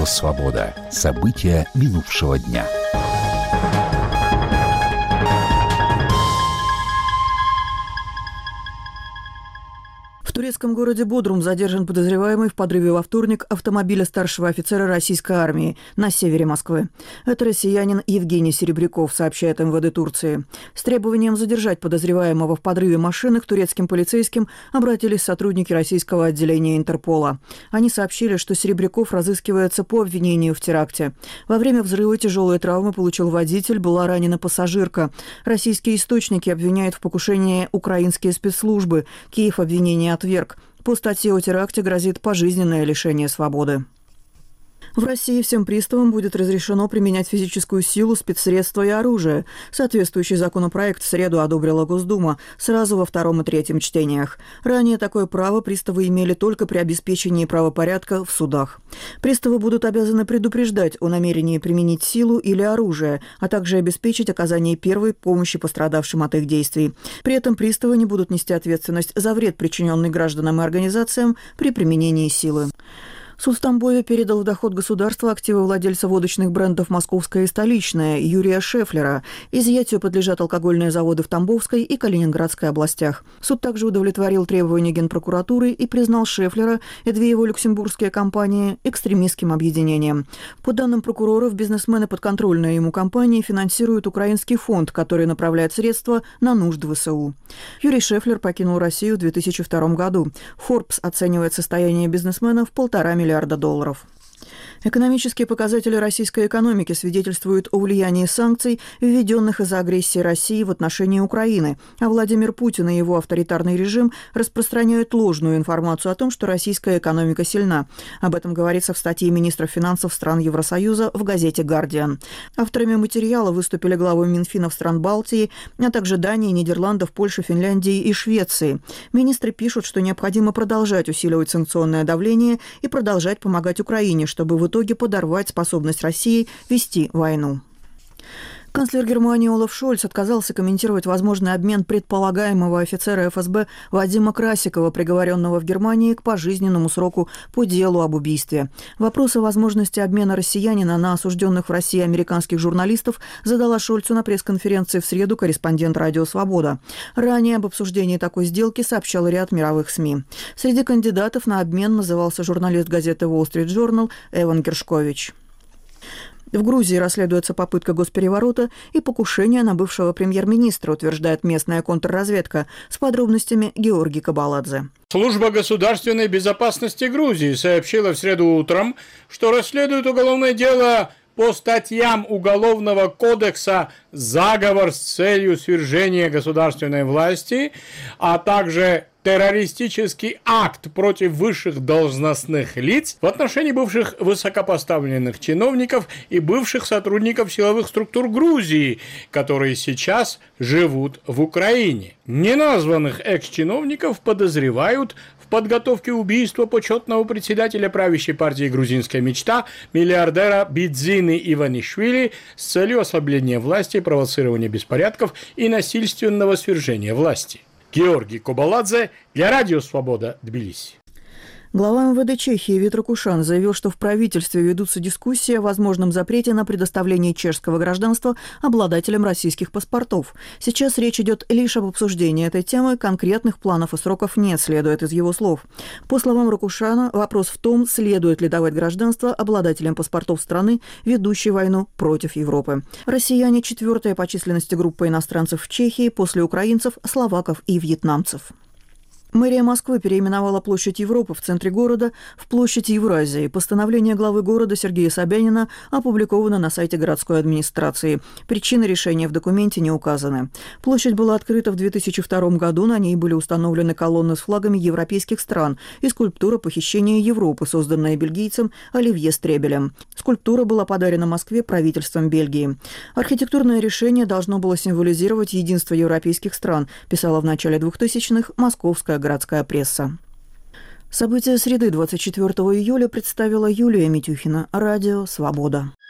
Радио «Свобода». События минувшего дня. В турецком городе Бодрум задержан подозреваемый в подрыве во вторник автомобиля старшего офицера российской армии на севере Москвы. Это россиянин Евгений Серебряков, сообщает МВД Турции. С требованием задержать подозреваемого в подрыве машины к турецким полицейским обратились сотрудники российского отделения Интерпола. Они сообщили, что Серебряков разыскивается по обвинению в теракте. Во время взрыва тяжелые травмы получил водитель, была ранена пассажирка. Российские источники обвиняют в покушении украинские спецслужбы. Киев обвинение отверг. По статье о теракте грозит пожизненное лишение свободы. В России всем приставам будет разрешено применять физическую силу, спецсредства и оружие. Соответствующий законопроект в среду одобрила Госдума сразу во втором и третьем чтениях. Ранее такое право приставы имели только при обеспечении правопорядка в судах. Приставы будут обязаны предупреждать о намерении применить силу или оружие, а также обеспечить оказание первой помощи пострадавшим от их действий. При этом приставы не будут нести ответственность за вред, причиненный гражданам и организациям при применении силы. Суд в Тамбове передал в доход государства активы владельца водочных брендов «Московская» и «Столичная» Юрия Шефлера. Изъятию подлежат алкогольные заводы в Тамбовской и Калининградской областях. Суд также удовлетворил требования Генпрокуратуры и признал Шефлера и две его люксембургские компании экстремистским объединением. По данным прокуроров, бизнесмены подконтрольные ему компании финансируют украинский фонд, который направляет средства на нужды ВСУ. Юрий Шефлер покинул Россию в 2002 году. Forbes оценивает состояние бизнесмена в $1,5 миллиарда. Экономические показатели российской экономики свидетельствуют о влиянии санкций, введенных из-за агрессии России в отношении Украины, а Владимир Путин и его авторитарный режим распространяют ложную информацию о том, что российская экономика сильна. Об этом говорится в статье министров финансов стран Евросоюза в газете «Гардиан». Авторами материала выступили главы Минфинов стран Балтии, а также Дании, Нидерландов, Польши, Финляндии и Швеции. Министры пишут, что необходимо продолжать усиливать санкционное давление и продолжать помогать Украине, чтобы в итоге подорвать способность России вести войну. Канцлер Германии Олаф Шольц отказался комментировать возможный обмен предполагаемого офицера ФСБ Вадима Красикова, приговоренного в Германии к пожизненному сроку по делу об убийстве. Вопрос о возможности обмена россиянина на осужденных в России американских журналистов задала Шольцу на пресс-конференции в среду корреспондент «Радио Свобода». Ранее об обсуждении такой сделки сообщал ряд мировых СМИ. Среди кандидатов на обмен назывался журналист газеты Wall Street Journal Эван Гершкович. В Грузии расследуется попытка госпереворота и покушение на бывшего премьер-министра, утверждает местная контрразведка. С подробностями Георгий Кабаладзе. Служба государственной безопасности Грузии сообщила в среду утром, что расследует уголовное дело по статьям Уголовного кодекса «Заговор с целью свержения государственной власти», а также террористический акт против высших должностных лиц в отношении бывших высокопоставленных чиновников и бывших сотрудников силовых структур Грузии, которые сейчас живут в Украине. Неназванных экс-чиновников подозревают в подготовке убийства почетного председателя правящей партии «Грузинская мечта» миллиардера Бидзины Иванишвили с целью ослабления власти, провоцирования беспорядков и насильственного свержения власти. Георгий Кабаладзе для Радио Свобода, Тбилиси. Глава МВД Чехии Витра Кушан заявил, что в правительстве ведутся дискуссии о возможном запрете на предоставление чешского гражданства обладателям российских паспортов. Сейчас речь идет лишь об обсуждении этой темы, конкретных планов и сроков нет, следует из его слов. По словам Ракушана, вопрос в том, следует ли давать гражданство обладателям паспортов страны, ведущей войну против Европы. Россияне – четвертая по численности группа иностранцев в Чехии после украинцев, словаков и вьетнамцев. Мэрия Москвы переименовала площадь Европы в центре города в площадь Евразии. Постановление главы города Сергея Собянина опубликовано на сайте городской администрации. Причины решения в документе не указаны. Площадь была открыта в 2002 году, на ней были установлены колонны с флагами европейских стран и скульптура похищения Европы, созданная бельгийцем Оливье Стребелем. Скульптура была подарена Москве правительством Бельгии. Архитектурное решение должно было символизировать единство европейских стран, писала в начале 2000-х московская городская пресса. События среды 24 июля представила Юлия Митюхина. Радио «Свобода».